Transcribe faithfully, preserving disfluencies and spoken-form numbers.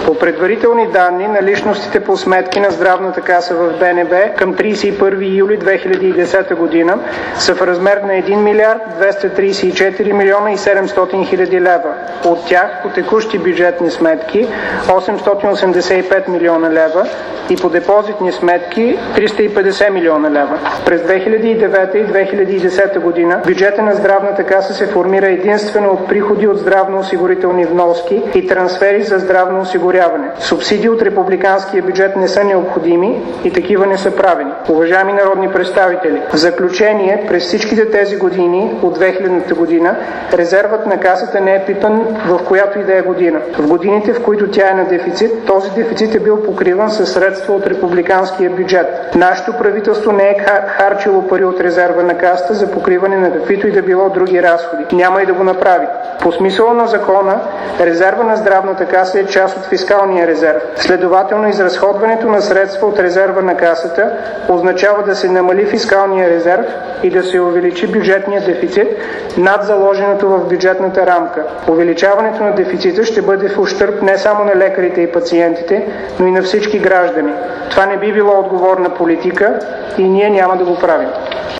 По предварителни данни, наличностите по сметки на Здравната каса в Б Н Б към тридесет и първи юли две хиляди и десета година са в размер на един милиард двеста тридесет и четири милиона и седемстотин хиляди лева. От тях по текущи бюджетни сметки осемстотин осемдесет и пет милиона лева и по депозитни сметки триста и петдесет милиона лева. През две хиляди и девета и две хиляди и десета година бюджета на Здравната каса се формира единствено от приходи от здравноосигурителни вноски и трансфери за здравно осигуряване. Субсидии от републиканския бюджет не са необходими и такива не са правени. Уважаеми народни представители, в заключение, през всичките тези години, от две хилядната година, резервът на касата не е пипан в която и да е година. В годините, в които тя е на дефицит, този дефицит е бил покриван със средства от републиканския бюджет. Нашето правителство не е харчило пари от резерва на касата за покриване на каквито и да било други разходи. Няма и да го направи. По смисъла на закона, резерва на Здравната каса е част от фискалния резерв. Следователно, изразходването на средства от резерва на касата означава да се намали фискалния резерв и да се увеличи бюджетния дефицит над заложеното в бюджетната рамка. Увеличаването на дефицита ще бъде в ущърб не само на лекарите и пациентите, но и на всички граждани. Това не би било отговорна политика и ние няма да го правим.